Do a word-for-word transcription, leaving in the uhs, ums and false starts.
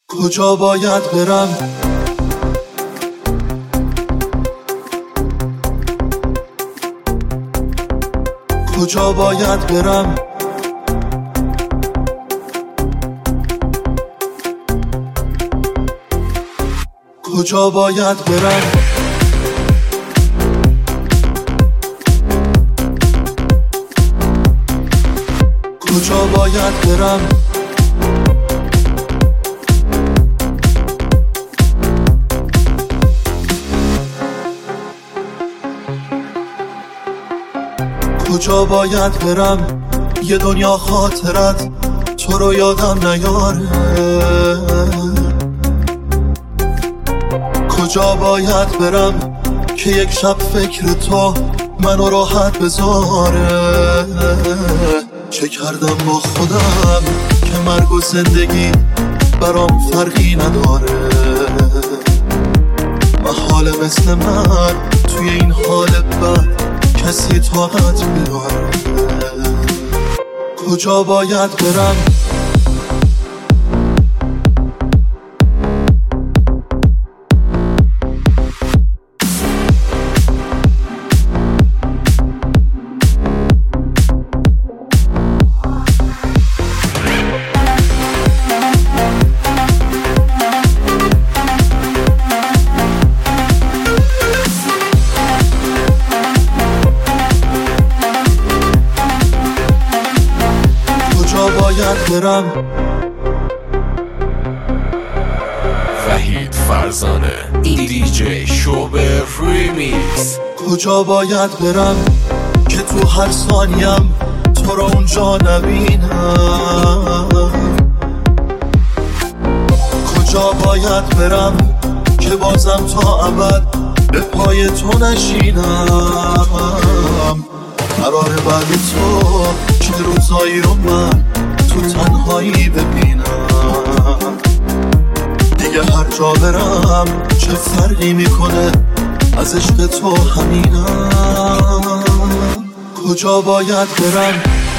کجا باید برم؟ کجا باید برم؟ کجا باید برم؟ کجا باید برم؟ کجا باید برم؟ یه دنیا خاطرت تو رو یادم نیاره. کجا باید برم که یک شب فکر تو منو راحت بذاره. چه کردم با خودم که مرگ و زندگی برام فرقی نداره. محاله مثل من توی این حال بد کسی طاقت بیاره. کجا باید برم؟ برم وحید فرزانه دی جی شوبر ریمیکس. کجا باید برم که تو هر ثانیم تو رو اونجا نبینم. کجا باید برم که بازم تا ابد به پای تو نشینم. قراره بعد تو چه روزایی رو من تو تنهایی ببینم. دیگه هر جا برم چه فرقی میکنه، از عشق تو همینم. کجا باید برم؟